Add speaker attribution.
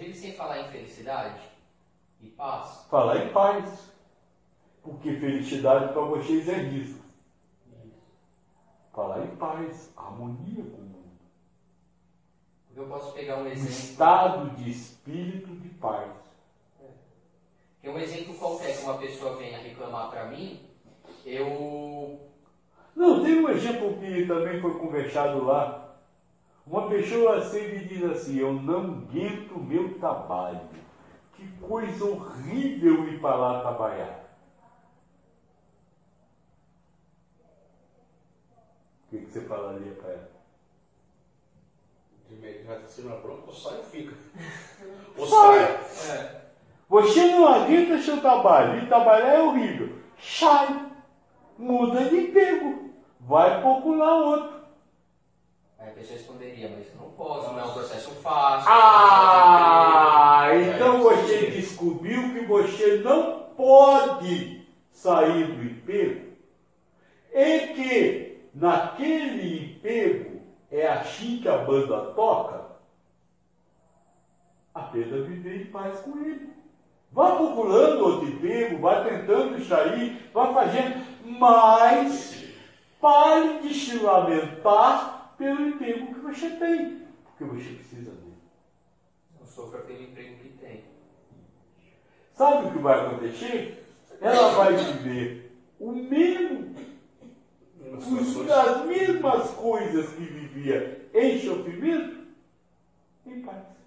Speaker 1: vive sem falar em felicidade e paz?
Speaker 2: Falar em paz. Porque felicidade para vocês é isso. Falar em paz, harmonia com o mundo.
Speaker 1: Eu posso pegar um exemplo.
Speaker 2: Estado de espírito de paz.
Speaker 1: Que é um exemplo qualquer que uma pessoa venha reclamar para mim,
Speaker 2: Não, tem um exemplo que também foi conversado lá. Uma pessoa sempre diz assim: eu não aguento o meu trabalho. Que coisa horrível ir para lá trabalhar. O que você falaria para ela?
Speaker 3: De imediato, se não é bronca, ou sai ou fica. Ou
Speaker 2: Sai.
Speaker 3: sai.
Speaker 2: Você não aguenta seu trabalho, e trabalhar é horrível. Sai, muda de emprego, vai procurar outro.
Speaker 1: Aí a pessoa responderia, mas eu não posso, não é um processo fácil.
Speaker 2: Então você descobriu que você não pode sair do emprego e que naquele emprego é assim que a banda toca. Aprenda a viver em paz com ele. Vá procurando outro emprego, vá tentando sair, vá fazendo, mas pare de se lamentar pelo emprego que você tem, porque você precisa dele.
Speaker 1: Não sofra pelo emprego que tem.
Speaker 2: Sabe o que vai acontecer? Ela vai viver o mesmo, as mesmas coisas que vivia em sofrimento, em paz.